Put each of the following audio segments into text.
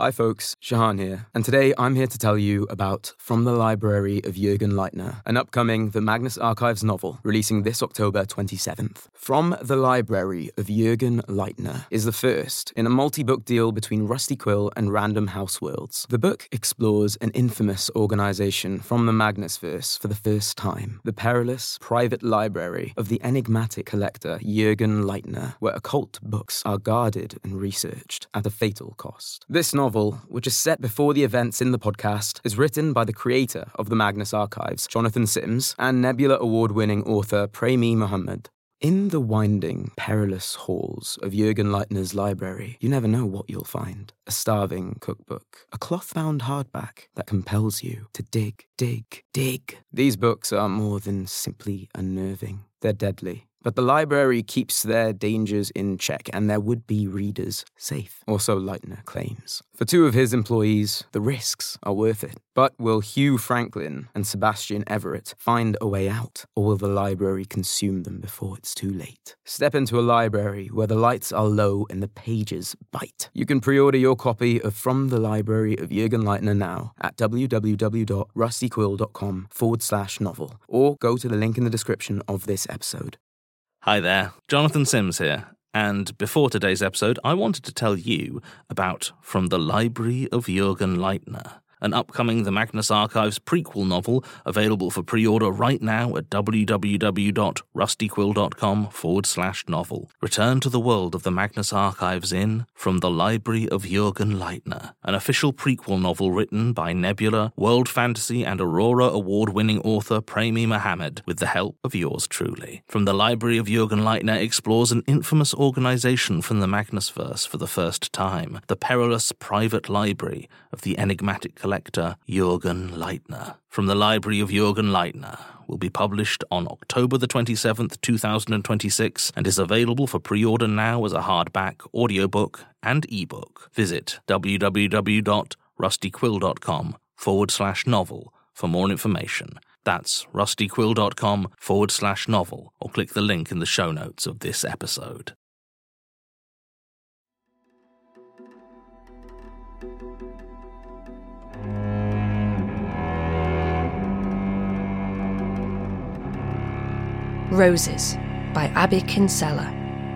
Hi folks, Shahan here, and today I'm here to tell you about From the Library of Jürgen Leitner, an upcoming The Magnus Archives novel releasing this October 27th. From the Library of Jürgen Leitner is the first in a multi-book deal between Rusty Quill and Random House Worlds. The book explores an infamous organization from the Magnusverse for the first time, the perilous private library of the enigmatic collector Jürgen Leitner, where occult books are guarded and researched at a fatal cost. This novel, which is set before the events in the podcast, is written by the creator of the Magnus Archives, Jonathan Sims, and Nebula Award-winning author Premi Mohammed. In the winding, perilous halls of Jürgen Leitner's library, you never know what you'll find. A starving cookbook, a cloth-bound hardback that compels you to dig, dig, dig. These books are more than simply unnerving. They're deadly. But the library keeps their dangers in check and their would-be readers safe, or so Leitner claims. For two of his employees, the risks are worth it. But will Hugh Franklin and Sebastian Everett find a way out, or will the library consume them before it's too late? Step into a library where the lights are low and the pages bite. You can pre-order your copy of From the Library of Jürgen Leitner now at www.rustyquill.com/novel, or go to the link in the description of this episode. Hi there, Jonathan Sims here, and before today's episode, I wanted to tell you about From the Library of Jürgen Leitner, an upcoming The Magnus Archives prequel novel available for pre-order right now at www.rustyquill.com/novel. Return to the world of the Magnus Archives in From the Library of Jürgen Leitner, an official prequel novel written by Nebula, World Fantasy and Aurora Award-winning author Premi Mohammed, with the help of yours truly. From the Library of Jürgen Leitner explores an infamous organization from the Magnusverse for the first time, the perilous private library of the enigmatic collector Jürgen Leitner. From the Library of Jürgen Leitner will be published on October the 27th, 2026, and is available for pre-order now as a hardback, audiobook, and ebook. Visit www.rustyquill.com/novel for more information. That's rustyquill.com/novel, or click the link in the show notes of this episode. Roses by Abby Kinsella.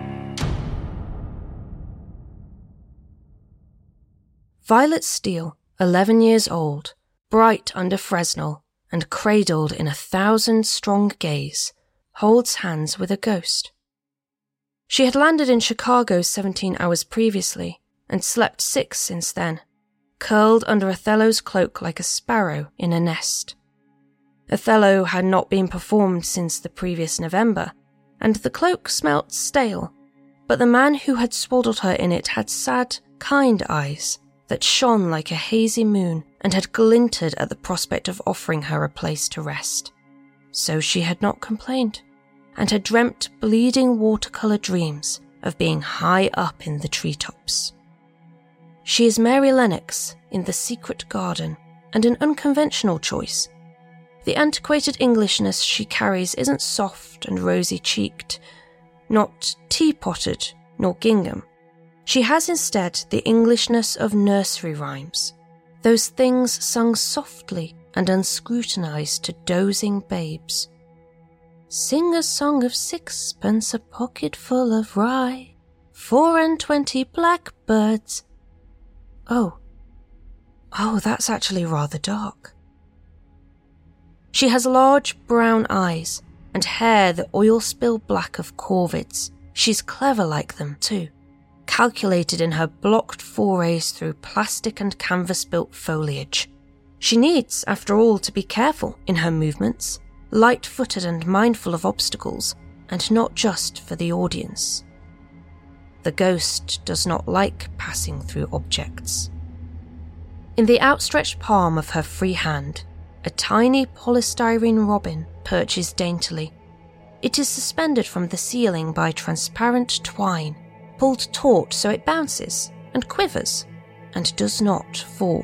Violet Steele, 11 years old, bright under Fresnel and cradled in 1,000-strong gaze, holds hands with a ghost. She had landed in Chicago 17 hours previously and slept 6 since then, curled under Othello's cloak like a sparrow in a nest. Othello had not been performed since the previous November, and the cloak smelt stale, but the man who had swaddled her in it had sad, kind eyes that shone like a hazy moon and had glinted at the prospect of offering her a place to rest. So she had not complained, and had dreamt bleeding watercolour dreams of being high up in the treetops. She is Mary Lennox in The Secret Garden, and an unconventional choice. The antiquated Englishness she carries isn't soft and rosy-cheeked, not tea-potted nor gingham. She has instead the Englishness of nursery rhymes, those things sung softly and unscrutinized to dozing babes. Sing a song of sixpence, a pocket full of rye, 24 blackbirds. Oh, that's actually rather dark. She has large brown eyes and hair the oil-spill black of corvids. She's clever like them too, calculated in her blocked forays through plastic and canvas-built foliage. She needs, after all, to be careful in her movements, light-footed and mindful of obstacles, and not just for the audience. The ghost does not like passing through objects. In the outstretched palm of her free hand, a tiny polystyrene robin perches daintily. It is suspended from the ceiling by transparent twine, pulled taut so it bounces and quivers and does not fall.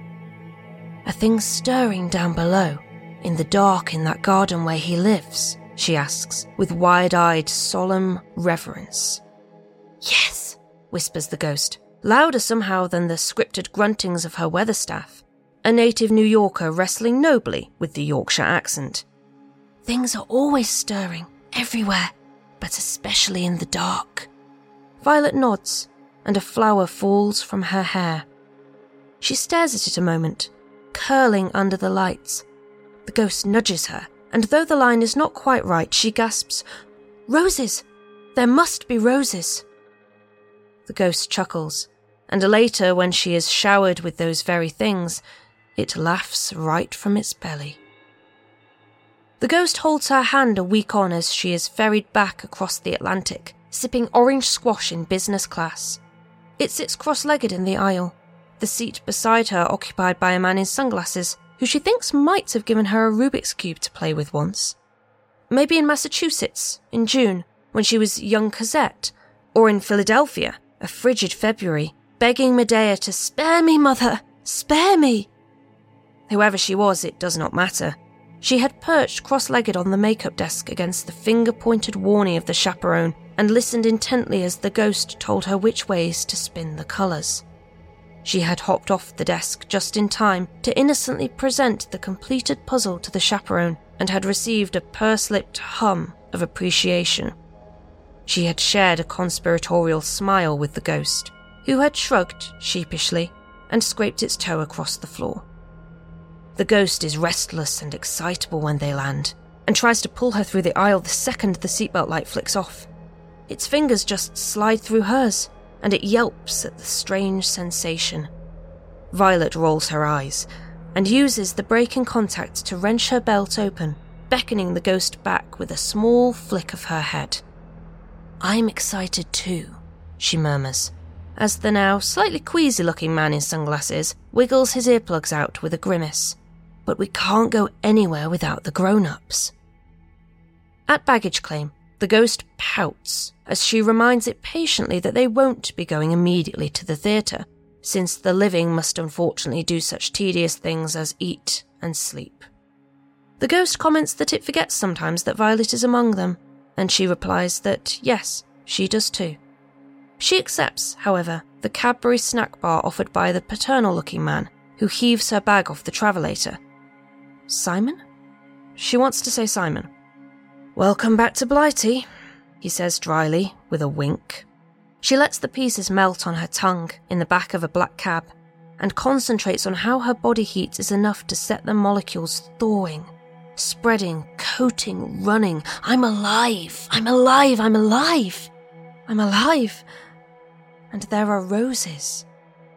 A thing stirring down below, in the dark in that garden where he lives, she asks, with wide-eyed, solemn reverence. Yes, whispers the ghost, louder somehow than the scripted gruntings of her weather staff, a native New Yorker wrestling nobly with the Yorkshire accent. "Things are always stirring, everywhere, but especially in the dark." Violet nods, and a flower falls from her hair. She stares at it a moment, curling under the lights. The ghost nudges her, and though the line is not quite right, she gasps, "Roses! There must be roses!" The ghost chuckles, and later, when she is showered with those very things, it laughs right from its belly. The ghost holds her hand a week on as she is ferried back across the Atlantic, sipping orange squash in business class. It sits cross-legged in the aisle, the seat beside her occupied by a man in sunglasses who she thinks might have given her a Rubik's Cube to play with once. Maybe in Massachusetts, in June, when she was young Cosette, or in Philadelphia, a frigid February, begging Medea to "Spare me, mother, spare me." Whoever she was, it does not matter. She had perched cross-legged on the makeup desk against the finger-pointed warning of the chaperone and listened intently as the ghost told her which ways to spin the colours. She had hopped off the desk just in time to innocently present the completed puzzle to the chaperone and had received a purse-lipped hum of appreciation. She had shared a conspiratorial smile with the ghost, who had shrugged sheepishly and scraped its toe across the floor. The ghost is restless and excitable when they land, and tries to pull her through the aisle the second the seatbelt light flicks off. Its fingers just slide through hers, and it yelps at the strange sensation. Violet rolls her eyes, and uses the break in contact to wrench her belt open, beckoning the ghost back with a small flick of her head. "I'm excited too," she murmurs, as the now slightly queasy-looking man in sunglasses wiggles his earplugs out with a grimace. "But we can't go anywhere without the grown-ups." At baggage claim, the ghost pouts as she reminds it patiently that they won't be going immediately to the theatre, since the living must unfortunately do such tedious things as eat and sleep. The ghost comments that it forgets sometimes that Violet is among them, and she replies that yes, she does too. She accepts, however, the Cadbury snack bar offered by the paternal-looking man, who heaves her bag off the travelator. "Simon?" She wants to say Simon. "Welcome back to Blighty," he says dryly, with a wink. She lets the pieces melt on her tongue in the back of a black cab, and concentrates on how her body heat is enough to set the molecules thawing, spreading, coating, running. "I'm alive! I'm alive! I'm alive! I'm alive!" And there are roses.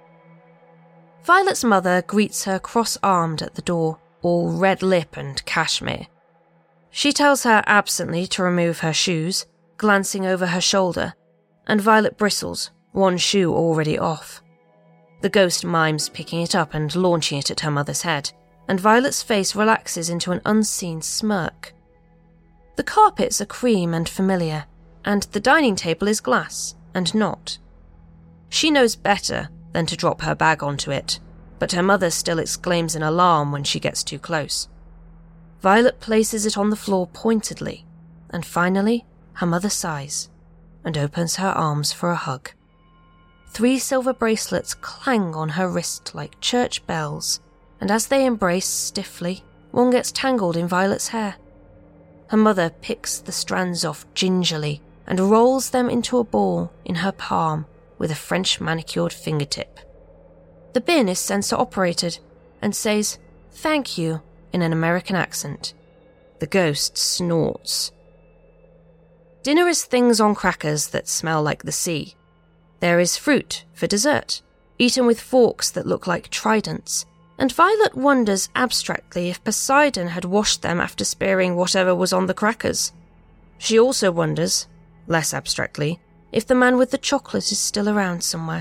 Violet's mother greets her cross-armed at the door, all red lip and cashmere. She tells her absently to remove her shoes, glancing over her shoulder, and Violet bristles, one shoe already off. The ghost mimes picking it up and launching it at her mother's head, and Violet's face relaxes into an unseen smirk. The carpets are cream and familiar, and the dining table is glass and not. She knows better than to drop her bag onto it, but her mother still exclaims in alarm when she gets too close. Violet places it on the floor pointedly, and finally her mother sighs and opens her arms for a hug. 3 silver bracelets clang on her wrist like church bells, and as they embrace stiffly, one gets tangled in Violet's hair. Her mother picks the strands off gingerly and rolls them into a ball in her palm with a French manicured fingertip. The bin is sensor-operated and says, "Thank you," in an American accent. The ghost snorts. Dinner is things on crackers that smell like the sea. There is fruit for dessert, eaten with forks that look like tridents, and Violet wonders abstractly if Poseidon had washed them after spearing whatever was on the crackers. She also wonders, less abstractly, if the man with the chocolate is still around somewhere.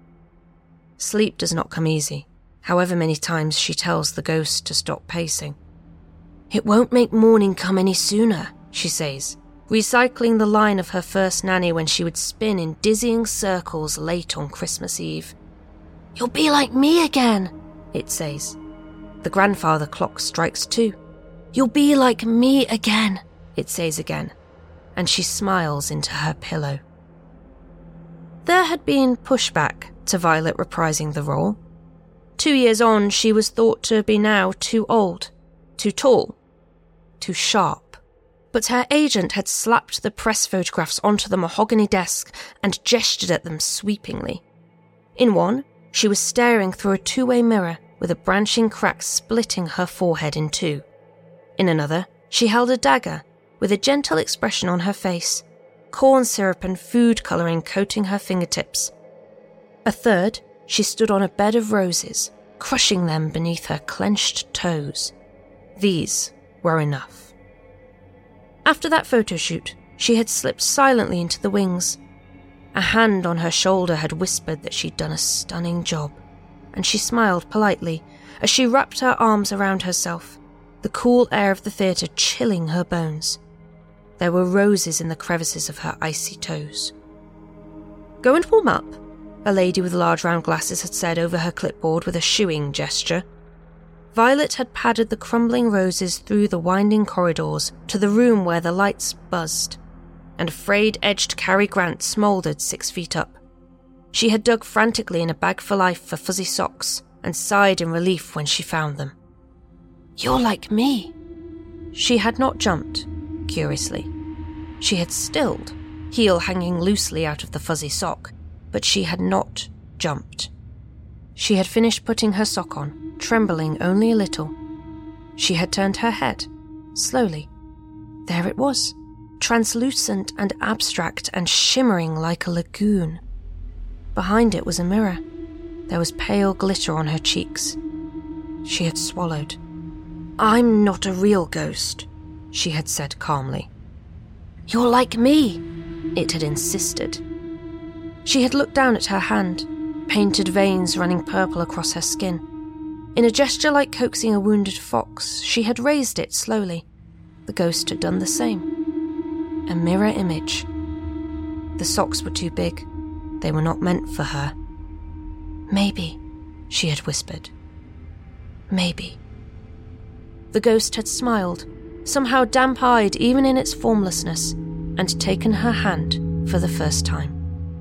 Sleep does not come easy, however many times she tells the ghost to stop pacing. "It won't make morning come any sooner," she says, recycling the line of her first nanny when she would spin in dizzying circles late on Christmas Eve. "You'll be like me again," it says. The grandfather clock strikes 2. "You'll be like me again," it says again, and she smiles into her pillow. There had been pushback to Violet reprising the role. 2 years on, she was thought to be now too old, too tall, too sharp. But her agent had slapped the press photographs onto the mahogany desk and gestured at them sweepingly. In one, she was staring through a two-way mirror with a branching crack splitting her forehead in two. In another, she held a dagger with a gentle expression on her face, corn syrup and food colouring coating her fingertips. A third, she stood on a bed of roses, crushing them beneath her clenched toes. These were enough. After that photo shoot, she had slipped silently into the wings. A hand on her shoulder had whispered that she'd done a stunning job, and she smiled politely as she wrapped her arms around herself, the cool air of the theatre chilling her bones. There were roses in the crevices of her icy toes. "Go and warm up," a lady with large round glasses had said over her clipboard with a shooing gesture. Violet had padded the crumbling roses through the winding corridors to the room where the lights buzzed, and frayed-edged Cary Grant smouldered 6 feet up. She had dug frantically in a bag for life for fuzzy socks and sighed in relief when she found them. "You're like me." She had not jumped, curiously. She had stilled, heel hanging loosely out of the fuzzy sock, but she had not jumped. She had finished putting her sock on, trembling only a little. She had turned her head, slowly. There it was, translucent and abstract and shimmering like a lagoon. Behind it was a mirror. There was pale glitter on her cheeks. She had swallowed. "I'm not a real ghost," she had said calmly. "You're like me," it had insisted. She had looked down at her hand, painted veins running purple across her skin. In a gesture like coaxing a wounded fox, she had raised it slowly. The ghost had done the same. A mirror image. The socks were too big. They were not meant for her. "Maybe," she had whispered. "Maybe." The ghost had smiled, somehow damp-eyed even in its formlessness, and taken her hand for the first time.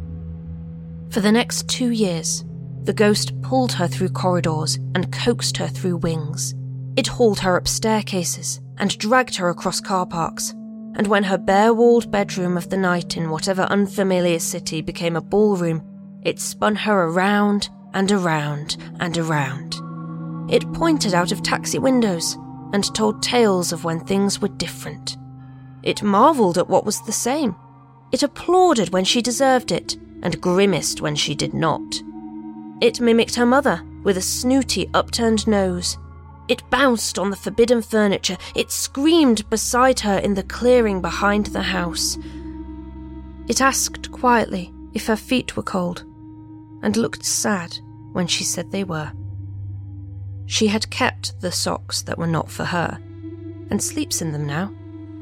For the next 2 years, the ghost pulled her through corridors and coaxed her through wings. It hauled her up staircases and dragged her across car parks, and when her bare-walled bedroom of the night in whatever unfamiliar city became a ballroom, it spun her around and around and around. It pointed out of taxi windows and told tales of when things were different. It marvelled at what was the same. It applauded when she deserved it, and grimaced when she did not. It mimicked her mother, with a snooty, upturned nose. It bounced on the forbidden furniture. It screamed beside her in the clearing behind the house. It asked quietly if her feet were cold, and looked sad when she said they were. She had kept the socks that were not for her, and sleeps in them now.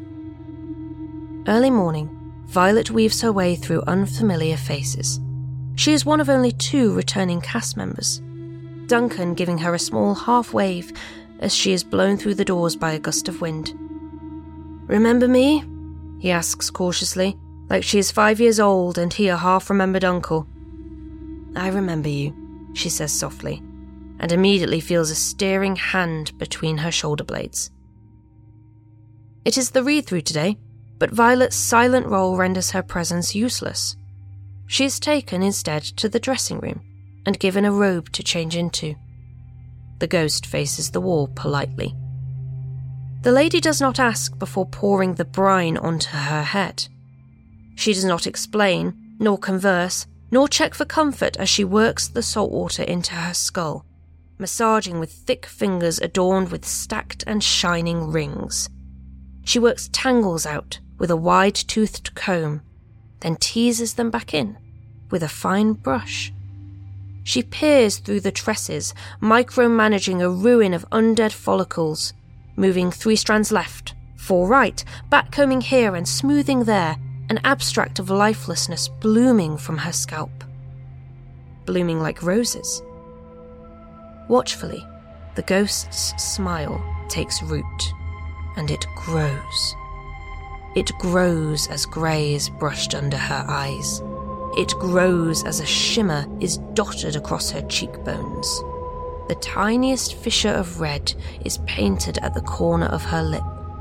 Early morning, Violet weaves her way through unfamiliar faces. She is one of only 2 returning cast members, Duncan giving her a small half-wave as she is blown through the doors by a gust of wind. "Remember me?" he asks cautiously, like she is 5 years old and he a half-remembered uncle. "I remember you," she says softly, and immediately feels a steering hand between her shoulder blades. It is the read-through today, but Violet's silent role renders her presence useless. She is taken instead to the dressing room and given a robe to change into. The ghost faces the wall politely. The lady does not ask before pouring the brine onto her head. She does not explain, nor converse, nor check for comfort as she works the salt water into her skull, massaging with thick fingers adorned with stacked and shining rings. She works tangles out with a wide-toothed comb, then teases them back in with a fine brush. She peers through the tresses, micromanaging a ruin of undead follicles, moving 3 strands left, 4 right, backcombing here and smoothing there, an abstract of lifelessness blooming from her scalp. Blooming like roses. Watchfully, the ghost's smile takes root, and it grows. It grows as grey is brushed under her eyes. It grows as a shimmer is dotted across her cheekbones. The tiniest fissure of red is painted at the corner of her lip.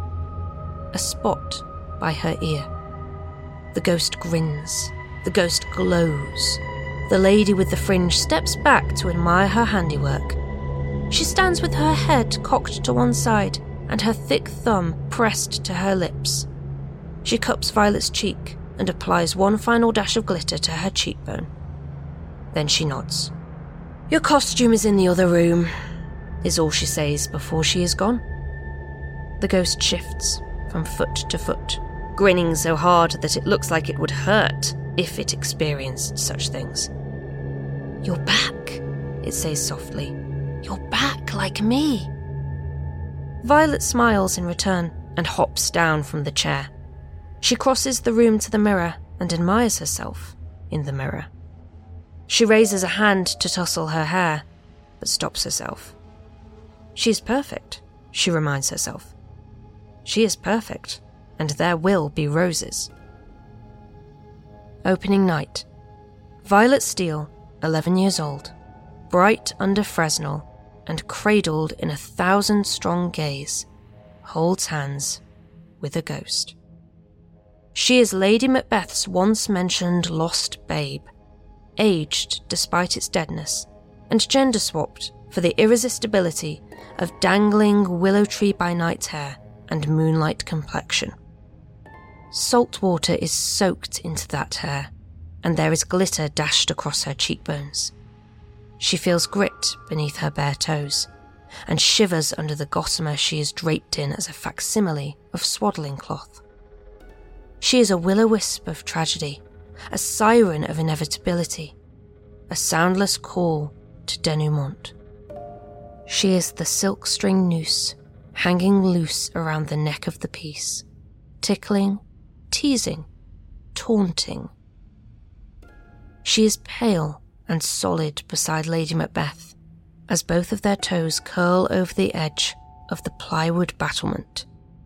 A spot by her ear. The ghost grins. The ghost glows. The lady with the fringe steps back to admire her handiwork. She stands with her head cocked to one side and her thick thumb pressed to her lips. She cups Violet's cheek and applies one final dash of glitter to her cheekbone. Then she nods. "Your costume is in the other room," is all she says before she is gone. The ghost shifts from foot to foot, grinning so hard that it looks like it would hurt if it experienced such things. "You're back," it says softly. "You're back like me." Violet smiles in return and hops down from the chair. She crosses the room to the mirror and admires herself in the mirror. She raises a hand to tussle her hair, but stops herself. She is perfect, she reminds herself. She is perfect, and there will be roses. Opening night. Violet Steele, 11 years old, bright under Fresnel and cradled in 1,000-strong gaze, holds hands with a ghost. She is Lady Macbeth's once-mentioned lost babe, aged despite its deadness, and gender-swapped for the irresistibility of dangling willow tree by night hair and moonlight complexion. Salt water is soaked into that hair, and there is glitter dashed across her cheekbones. She feels grit beneath her bare toes, and shivers under the gossamer she is draped in as a facsimile of swaddling cloth. She is a will-o'-wisp of tragedy, a siren of inevitability, a soundless call to denouement. She is the silk-string noose hanging loose around the neck of the piece, tickling, teasing, taunting. She is pale and solid beside Lady Macbeth, as both of their toes curl over the edge of the plywood battlement.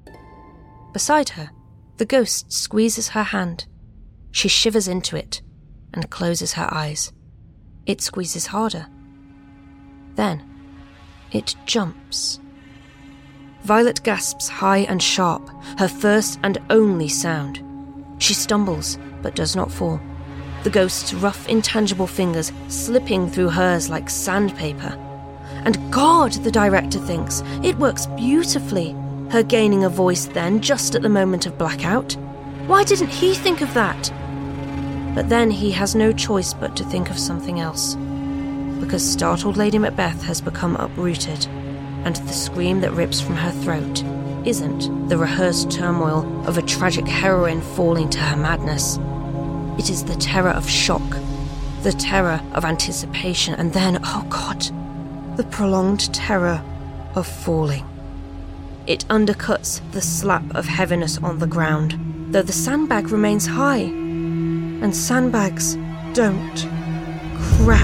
Beside her, the ghost squeezes her hand. She shivers into it and closes her eyes. It squeezes harder. Then, it jumps. Violet gasps high and sharp, her first and only sound. She stumbles, but does not fall. The ghost's rough, intangible fingers slipping through hers like sandpaper. And God, the director thinks, it works beautifully, her gaining a voice then, just at the moment of blackout. Why didn't he think of that? But then he has no choice but to think of something else. Because startled Lady Macbeth has become uprooted, and the scream that rips from her throat isn't the rehearsed turmoil of a tragic heroine falling to her madness. It is the terror of shock, the terror of anticipation, and then, oh God, the prolonged terror of falling. It undercuts the slap of heaviness on the ground, though the sandbag remains high, and sandbags don't crack.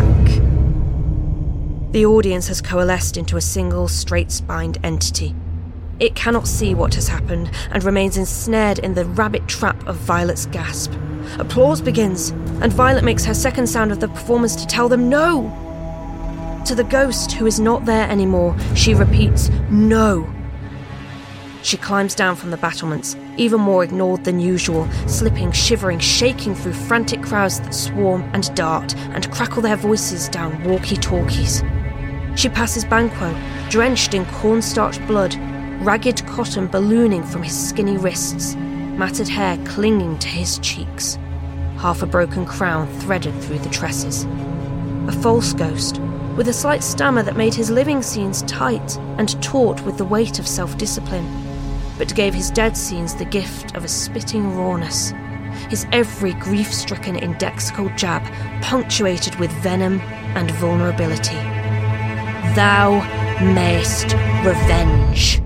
The audience has coalesced into a single, straight-spined entity. It cannot see what has happened and remains ensnared in the rabbit trap of Violet's gasp. Applause begins, and Violet makes her second sound of the performance to tell them no. To the ghost, who is not there anymore, she repeats, no. She climbs down from the battlements, even more ignored than usual, slipping, shivering, shaking through frantic crowds that swarm and dart and crackle their voices down walkie-talkies. She passes Banquo, drenched in cornstarch blood, ragged cotton ballooning from his skinny wrists, matted hair clinging to his cheeks, half a broken crown threaded through the tresses. A false ghost, with a slight stammer that made his living scenes tight and taut with the weight of self-discipline, but gave his dead scenes the gift of a spitting rawness, his every grief-stricken indexical jab punctuated with venom and vulnerability. Thou mayst revenge.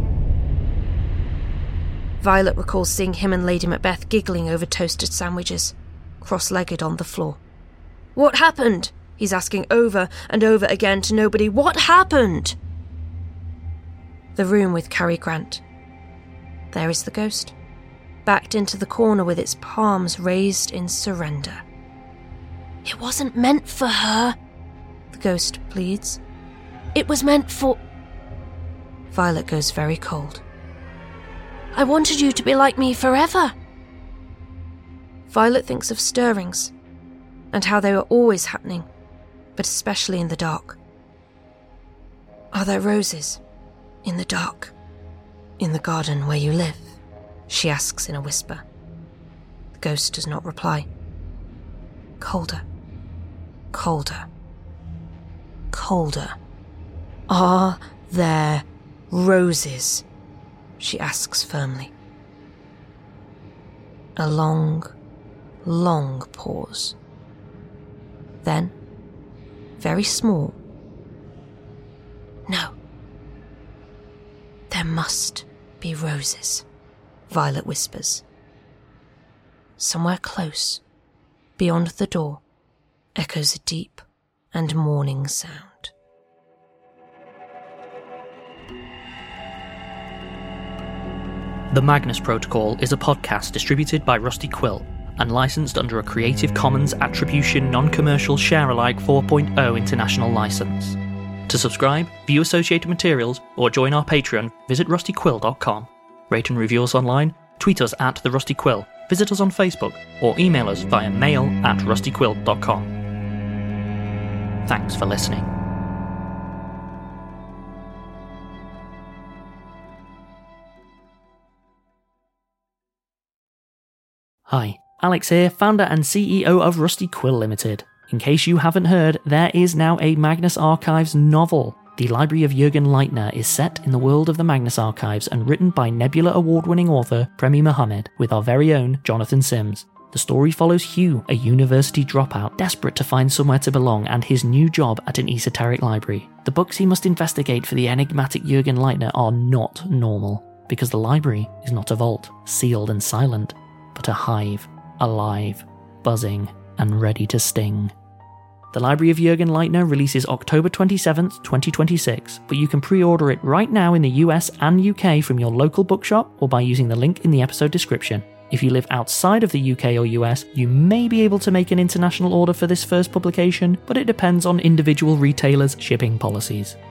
Violet recalls seeing him and Lady Macbeth giggling over toasted sandwiches, cross-legged on the floor. What happened? He's asking over and over again to nobody. What happened? The room with Cary Grant. There is the ghost, backed into the corner with its palms raised in surrender. It wasn't meant for her, the ghost pleads. It was meant for... Violet goes very cold. I wanted you to be like me forever. Violet thinks of stirrings, and how they were always happening, but especially in the dark. Are there roses in the dark, in the garden where you live? She asks in a whisper. The ghost does not reply. Colder, colder, colder. Are there roses? She asks firmly. A long, long pause. Then, very small. No. There must be roses, Violet whispers. Somewhere close, beyond the door, echoes a deep and mourning sound. The Magnus Protocol is a podcast distributed by Rusty Quill and licensed under a Creative Commons Attribution Non-Commercial Share-alike 4.0 international license. To subscribe, view associated materials, or join our Patreon, visit rustyquill.com. Rate and review us online, tweet us at The Rusty Quill, visit us on Facebook, or email us via mail@rustyquill.com. Thanks for listening. Hi, Alex here, founder and CEO of Rusty Quill Limited. In case you haven't heard, there is now a Magnus Archives novel. The Library of Jürgen Leitner is set in the world of the Magnus Archives and written by Nebula award-winning author Premi Mohammed with our very own Jonathan Sims. The story follows Hugh, a university dropout desperate to find somewhere to belong, and his new job at an esoteric library. The books he must investigate for the enigmatic Jürgen Leitner are not normal, because the library is not a vault, sealed and silent, but a hive, alive, buzzing, and ready to sting. The Library of Jürgen Leitner releases October 27th, 2026, but you can pre-order it right now in the US and UK from your local bookshop or by using the link in the episode description. If you live outside of the UK or US, you may be able to make an international order for this first publication, but it depends on individual retailers' shipping policies.